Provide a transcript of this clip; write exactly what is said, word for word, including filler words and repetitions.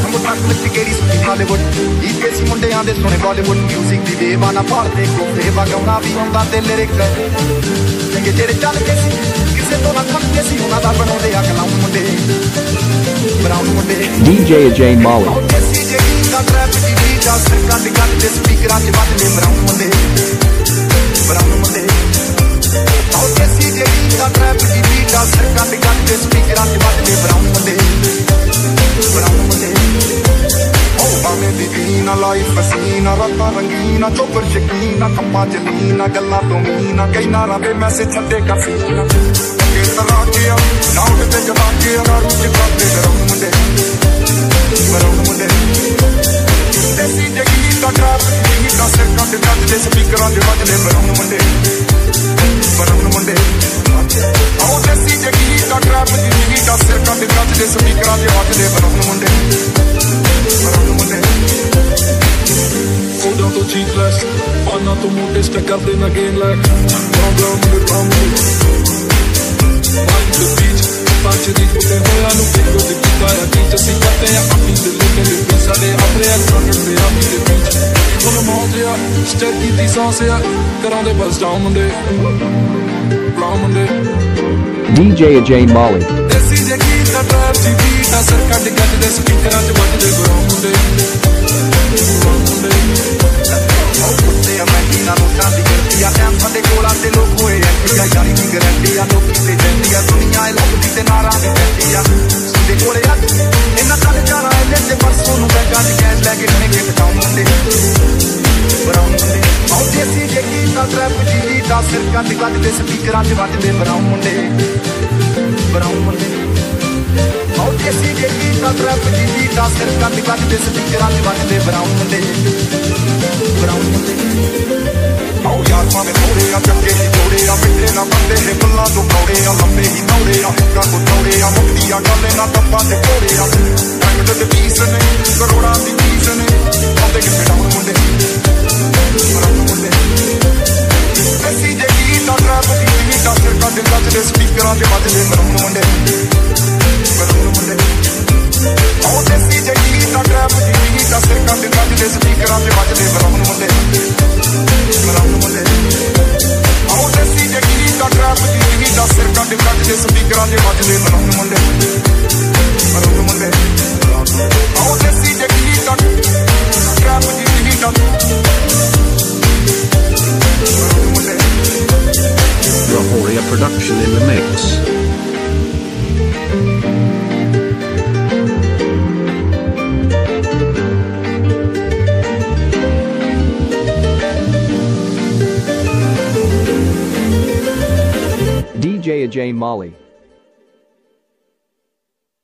ਨੂੰ ਟਰੱਕ ਵਿੱਚ ਕਿਹੜੀ ਸੁਣੀ ਹਾਲੀਵੁੱਡ ਈਕੇ ਸੀ ਮੁੰਡਿਆਂ ਦੇ ਸੋਹਣੇ ਬਾਲੀਵੁੱਡ ਮਿਊਜ਼ਿਕ ਦੀ ਬੇਵਾਨਾ ਭਾਲਦੇ ਕੋਫੇ ਵਗਾਉਣਾ ਵੀ ਆਉਂਦਾ ਤੇ ਲਿਰਿਕ ਚੰਗੇ ਜਿਹੜੇ ਚੱਲ ਕੇ ਸੀ ਕਿਸੇ ਤੋਂ ਨਾ ਥੱਕੇ ਸੀ ਉਹਨਾਂ ਦਾ ਬਣਾਉਂਦੇ ਆ ਕਲਾਮ ਮੁੰਡੇ ਬਰਾਊਨ ਮੁੰਡੇ D J Ajay Mali ਦੇਸੀ ਜਿਹੜੀ ਦਾ ਟਰੈਪ ਦੀ ਬੀਟ ਆ ਸਰਕਾਂ ਦੇ ਗੱਡ ਦੇ ਸਪੀਕਰਾਂ 'ਚ ਵੱਜਦੇ ਬਰਾਊਨ ਮੁੰਡੇ ਬਰਾਊਨ ਮੁੰਡੇ ਉਹ ਦੇਸੀ ਜਿਹੜੀ ਦਾ ਟਰੈਪ ਦੀ ਬੀਟ ਆ ਸਰਕਾਂ ਦੇ ਗੱਡ ਦੇ ਸਪੀਕਰਾਂ 'ਚ ਵੱਜਦੇ ਬਰਾਊਨ ਮੁੰਡੇ ਬਰਾਊਨ ਮੁੰਡੇ ਉਹ ਬਾਵੇਂ ਦੀ ਵੀਨਾ ਲਾਈਫ ਹਸੀਨਾ ਰਾਤਾਂ ਰੰਗੀਨਾ ਚੋਪਰ ਸ਼ਕੀਨਾ ਖੱਪਾਂ ਜਲੀਨਾ ਗੱਲਾਂ ਤੋਂ ਮੀਨਾ ਕਈ ਨਾਰਾਂ ਦੇ ਮੈਸੇਜ ਛੱਡੇ ਕਫੀਨਾ ਕਿ ਤਰਾ ਕੇ ਆ ਨਾਉ ਤੇ ਜਲਾ ਕੇ ਆ ਰੂਹ ਚ ਕਾਤੇ ਬਰਾਊਨ ਮੁੰਡੇ ਬਰਾਊਨ ਮੁੰਡੇ ਦੇਸੀ ਜਿਹੜੀ ਦਾ ਟਰੈਪ ਦੀ ਦਾ ਸਰਕਾਂ ਦੇ ਗੱਡ ਦੇ ਸਪੀਕਰਾਂ 'ਚ ਵੱਜਦੇ ਬਰਾਊਨ ਮੁੰਡੇ ਬਰਾਊਨ ਮੁੰਡੇ ਉਹ ਦੇਸੀ ਜਿਹੜੀ ਦਾ ਟਰੈਪ ਦੀ ਦਾ ਸਰਕਾਂ ਦੇ ਗੱਡ ਦੇ ਸਪੀਕਰਾਂ 'ਚ ਵੱਜਦੇ ਬਰਾਊਨ ਮੁੰਡੇ ਬਰਾਊਨ ਮੁੰਡੇ Foldão tô de class, pana tô monte destacado na game like Brown brown brown Mind the beat, parte de puta rola no pico de pica a tinta se cateia a fim de luta de pensa de apre a troca de a fim de beat Como monte a steady distância, carão de buzz down on the Brown on the D J Ajay Mali Desi je kita trap de beat, a cerca de gato de speaker a de bate de brown on the Brown on the ਤੇ ਅਮੈਂਟੀਨਾ ਨੂੰ ਚਾਂਦੀ ਕਰਦੀ ਆ time ਸਾਡੇ ਕੋਲਾਂ ਤੇ ਲੋਕ ਹੋਏ anti ਆ ਯਾਰੀ ਦੀ ਗਰੰਟੀ ਆ ਲੋਕੀ ਤੇ ਜਾਂਦੀ ਆ ਦੁਨੀਆ ਇਹ ਲੱਗਦੀ ਤੇ ਨਾਰਾਂ ਦੀ ਜਾਂਦੀ ਆ ਸਾਡੇ ਕੋਲੇ ਆ ਇਹਨਾਂ ਕੱਲ ਜਾਣਾ ਇਹਦੇ ਤੇ ਪਰਸੋਂ ਨੂੰ ਬੈਗਾਂ ਚ ਕੈਸ਼ ਲੈ ਕੇ ਠਣੇ ਕੇ ਬਚਾਉਂ ਮੁੰਡੇ ਬਰਾਊਨ ਮੁੰਡੇ ਆਉ ਦੇਸੀ ਜੇ ਕੀਤਾ ਟਰੈਪ ਜੀ ਦਾ ਸਿਰਕਾਂ ਤੇ ਗੱਡ ਦੇ ਸਪੀਕਰਾਂ 'ਚ ਵੱਜਦੇ ਬਰਾਊਨ ਮੁੰਡੇ ਬਰਾਊਨ ਮੁੰਡੇ ਆਉ ਦੇਸੀ ਜੇ ਕੀਤਾ ਟਰੈਪ ਜੀ ਦਾ ਸਿਰਕਾਂ ਤੇ ਗੱਡ ਦੇ ਸਪੀਕਰਾਂ 'ਚ ਵੱਜਦੇ ਬਰਾਊਨ ਮੁੰਡੇ ਬਰਾਊਨ ਮੁੰਡੇ ਆਉ ਯਾਰ ਮਾਵੇਂ ਥੋੜੇ ਆ ਚੱਕੇ ਹੀ ਤੋੜੇ ਆ ਮਿੱਠੇ ਨਾ ਬੰਦੇ ਨੇ ਬੁੱਲਾਂ ਤੋਂ ਕੌੜੇ ਆ ਲੰਬੇ ਹੀ ਨੌੜੇ ਆ ਹੁੱਕਾਂ ਤੋਂ ਤੋੜੇ ਆ ਮੁਕਤੀ ਆ ਗੱਲ ਨਾ ਤੱਪਾਂ ਤੇ ਕੋੜੇ ਆ ਡਾਇਮੰਡ ਦੇ ਪੀਸ ਨੇ ਕਰੋੜਾਂ ਦੀ ਪੀਸ ਨੇ ਆਉਂਦੇ ਕਿੱਥੇ ਡਾਊਨ ਮੁੰਡੇ ਬਰਾਊਨ ਮੁੰਡੇ ਐਸੀ ਜੇ ਗੀਤ ਆ ਟਰੈਪ ਦੀ ਗੀਤ ਆ ਸਰਕਾਂ ਦੇ ਗੱਜ ਦੇ ਸਪੀਕਰਾਂ 'ਚ ਵੱਜਦੇ ਬਰਾਊਨ ਮੁੰਡੇ ਬਰਾਊਨ ਮੁੰਡੇ ਆਉ ਦੇਸੀ ਜੇ ਗੀਤ ਆ ਟਰੈਪ ਦੀ ਗੀਤ ਆ ਸਰਕਾਂ ਦੇ ਗੱਜ ਦੇ ਸਪੀਕਰਾਂ 'ਚ ਵੱਜਦੇ ਬਰਾਊਨ ਮੁੰਡੇ ਬਰਾਊਨ ਮੁੰਡੇ ਆਉ ਦੇਸੀ ਜੇ ਗੀਤ ਆ ਟਰੈਪ ਦੀ ਗੀਤ ਆ ਸਰਕਾਂ ਦੇ ਗੱਜ ਦੇ ਸਪੀਕਰਾਂ 'ਚ ਵੱਜਦੇ ਬਰਾਊਨ ਮੁੰਡੇ ਬਰਾਊਨ ਮੁੰਡੇ ਆਉ ਦੇਸੀ ਜੇ ਗੀਤ ਆ ਟਰੈਪ ਦੀ ਗੀਤ ਆ ਬਰਾਊਨ ਮੁੰਡੇ Rahoria production in the mix. D J Ajay Mali